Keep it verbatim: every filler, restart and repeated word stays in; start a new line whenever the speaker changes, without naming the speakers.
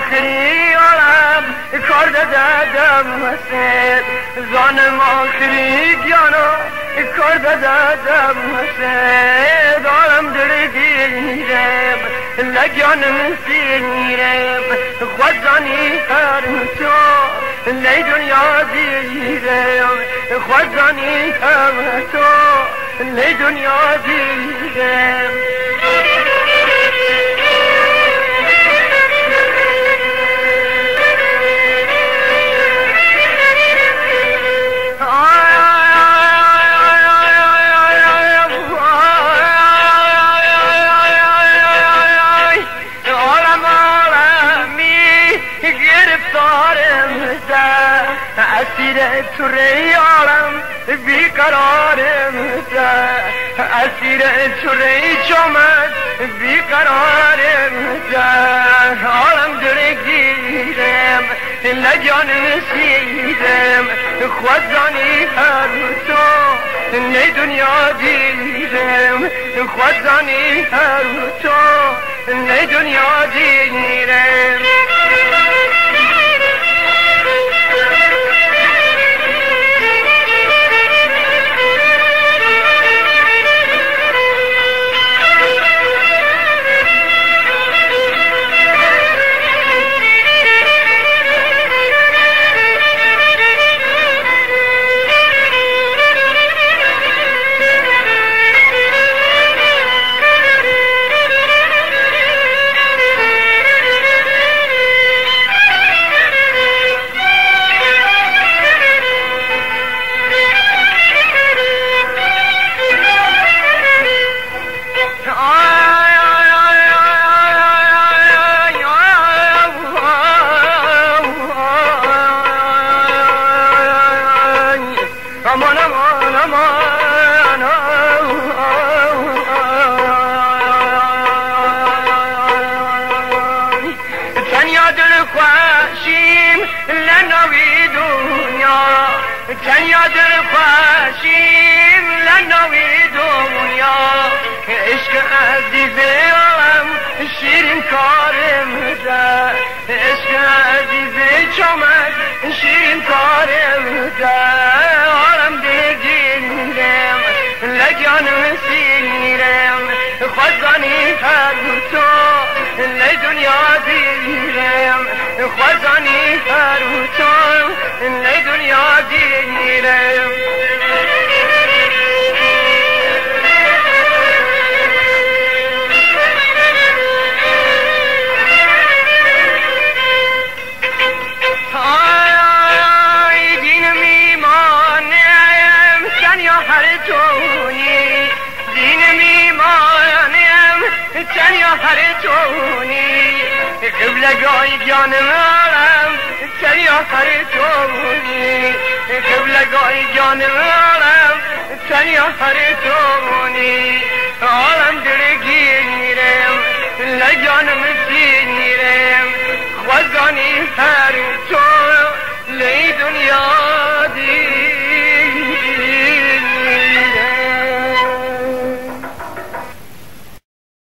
آخری عالم کرد دادم مسید جانم آخری گیانو کرد دادم مسید عالم دلگیرم لگانم سیرم خوزانی هرم تو لی دنیا دیرم خوزانی هرم تو لی دنیا دیرم اسیر چوره عالم بیقرارم ده اسیر چوره چومد بیقرارم ده عالم درگیرم لجانم سیرم خوزانی هر تو لی دنیا دیرم خوزانی هر تو لی دنیا دیرم aman aman aman sen yadır خوشیم لنوی دنیا sen yadır خوشیم لنوی دنیا عشق عزیز عالم شیرین کارمده عشق عزیز چمد شیرین کارمده عالم دیگیرم لگانم سیرم خوزانی هر تو لی دنیا دیرم خوزانی هر تو لی دنیا دیرم sen ya her çoğuni kıblegay canım aram sen ya her çoğuni kıblegay canım aram sen ya her çoğuni alam dile girem la canım